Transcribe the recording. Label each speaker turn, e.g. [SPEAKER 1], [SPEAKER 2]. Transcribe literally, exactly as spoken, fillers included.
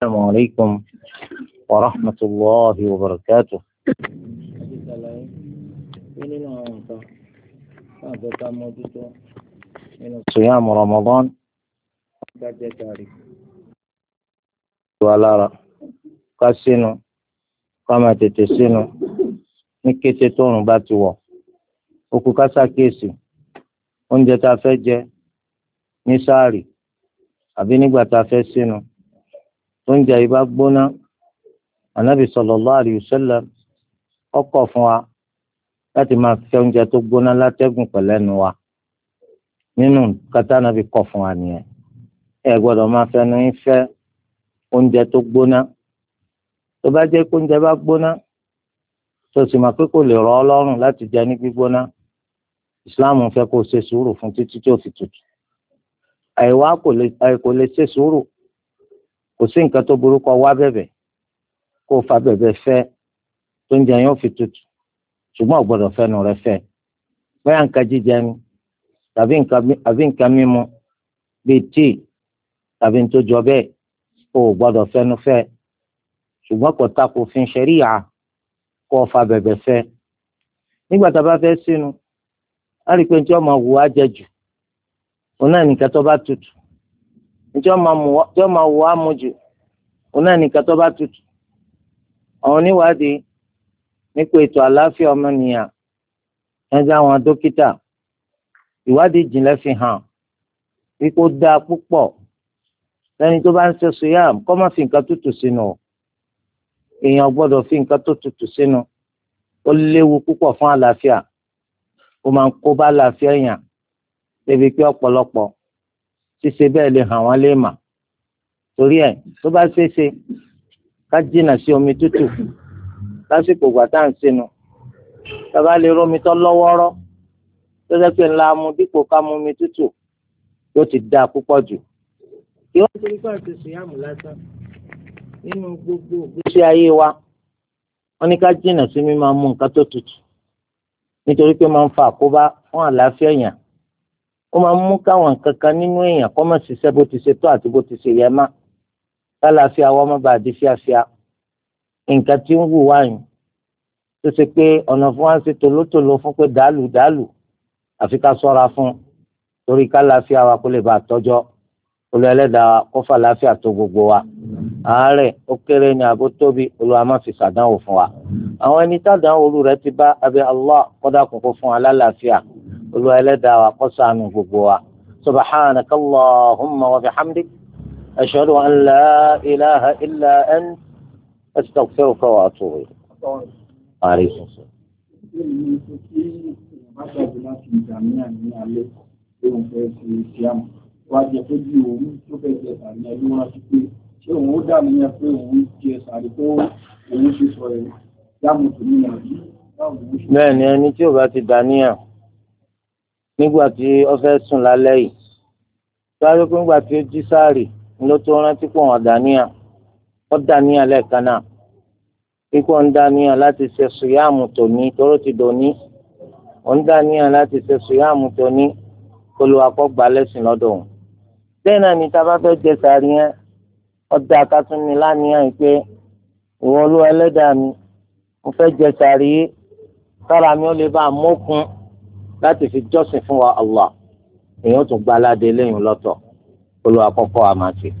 [SPEAKER 1] السلام عليكم ورحمة الله وبركاته. صيام رمضان ولا قاسينو كما تتسينو ní kété tóòrùn bá ti wọ̀ òkú kásákèsì oúnjẹ tá a fẹ́ jẹ ní sáàrì àbí nígbà tá a fẹ́ sínú oúnjẹ yìí bá gbóná ànábì sallallahu alayhi wa sallam ó kọ̀ fún wa láti máa fẹ́ oúnjẹ tó gbóná látẹ́gùn pẹ̀lẹ́nu wa nínú kátà ànábì kọ̀ fún wa nìyẹn ẹ gbọ́dọ̀ máa fẹnu yín fẹ́ oúnjẹ tó gbóná tó bá jẹ́ pé oúnjẹ bá gbóná tó sì máa pé kò lè rọ̀ ọ́ lọ́rùn láti jẹ ní gbígbóná ìsìláàmù fẹ́ kó o ṣe sùúrù fún títí tí ó fi tutù àìwá kò lè ṣe sùúrù kò sí nǹkan tó burú kó wá bẹ̀bẹ̀ kó o fa bẹ̀bẹ̀ fẹ́ tó ń jẹ yóò fi tutù ṣùgbọ́n ò gbọ́dọ̀ fẹ́nu rẹ fẹ́ bóyá nǹkan jíjẹ ni tàbí nǹkan mímu bíi tíì tàbí tó jọ bẹ́ẹ̀ o ò gbọ́dọ̀ fẹ́nu fẹ́ ṣùgbọ́n kò tako òfin ṣẹ̀ríyà kó o fa bẹ̀bẹ̀ fẹ́ nígbà tá a bá fẹ́ sínú a rí i pé tí wọ́n máa wù á jẹ jù òun náà nìkan tó bá tutù tí wọ́n máa wù á mu jù òun náà nìkan tó bá tutù àwọn oníwádìí nípa ètò àlàáfíà ọmọnìyàn ẹgbẹ́ àwọn dókítà ìwádìí ìjìnlẹ̀ fi hàn wípé ó dáa púpọ̀ lẹ́ni tó bá ń ṣe sùyàm kó má fi nǹkan tútù sínú o èèyàn gbọ́dọ̀ fi nǹkan tó tútù sínú ó léwu púpọ̀ fún àlàáfíà ó máa ń kó bá àlàáfíà èèyàn débi pé ọ̀pọ̀lọpọ̀ ṣíṣe bẹ́ẹ̀ lè hàn wọ́n lè mà torí ẹ̀ tó bá ṣeéṣe ká jìnnà sí omi tútù lásìkò ìgbà tá à ń sínú tàbá lè rómi tó lọ́wọ́rọ́ tó jẹ́ pé ńlá mu dípò ká mu omi tútù yóò ti dáa púpọ̀ jù. kí wọ́n ti rí pé àti sùyàmù lásán nínú gbogbo ìgbésí ayé wa wọ́n ní ká jìnnà sí mímá mú nǹkan tó tutù nítorí pé máa ń fa àkóbá fún àlàáfíà èèyàn ó máa ń mú káwọn nǹkan kan nínú èèyàn kó má ṣiṣẹ́ bó ti ṣe tó àti bó ti ṣe yẹ má lálàáfíà wọ́n má bàa di fíafíà nǹkan tí ń wù wáyìn tó ṣe pé ọ̀nà fún wa ń ṣe tòlótòló fún pé dàálù dàálù àfi ká sọ́ra fún torí ká láàfíà wa kó lè bàa tọ́jọ́ olú ẹlẹ́dàá kó fà láàfíà tó gbogbo wa àárẹ̀ ó kéré ní àbó tóbi Olúwa má fi ṣàdánwò fún wa àwọn ẹni tádánwò olú rẹ ti bá abẹ́ Allah kọ́dà kókó fún wa lálàáfíà olú ẹlẹ́dàá wa kó ṣàánú gbogbo wa subhanaka Allahumma wa bihamdik ashhadu an la ilaha illa ant astaghfiruka wa atubu ilayk. Àrísùn sọ.
[SPEAKER 2] wá jẹ pé bí òun tó fẹ́ jẹ sàrí ẹ ló rántí pé ṣé òun ó dà níyẹn pé òun jẹ sàrí tó òun ṣe sọ ẹ dáàmú tó ní ìrìn àjí.
[SPEAKER 1] bẹ́ẹ̀ ni ẹni tí ò bá ti dàníyàn nígbà tí ó fẹ́ sùn lálẹ́ yìí sáré pé nígbà tí ó jí sáàrì ló tó rántí pé òun dàníyàn ó dàníyàn lẹ́ẹ̀kan náà kíkọ́ ń dàníyàn láti ṣe sùyàmù tòní tóró ti dòní ó ń dàníyàn láti ṣe sùyàmù tòní kó ló akọ́ gbà lẹ́sìn lọ́dọ̀ òun. bẹ́ẹ̀ náà ni tá a bá fẹ́ jẹ sàárì yẹn ọ̀dà akátúni láníyàn pé ìwọ Olúwa ẹlẹ́dàá mi mo fẹ́ jẹ sàárì yìí kára mi ó lè bá a mókun láti fi jọ́sìn fún wa Allah èèyàn tún gba aládé lẹ́yìn lọ́tọ̀ kó ló akọ́kọ́ àmàṣe.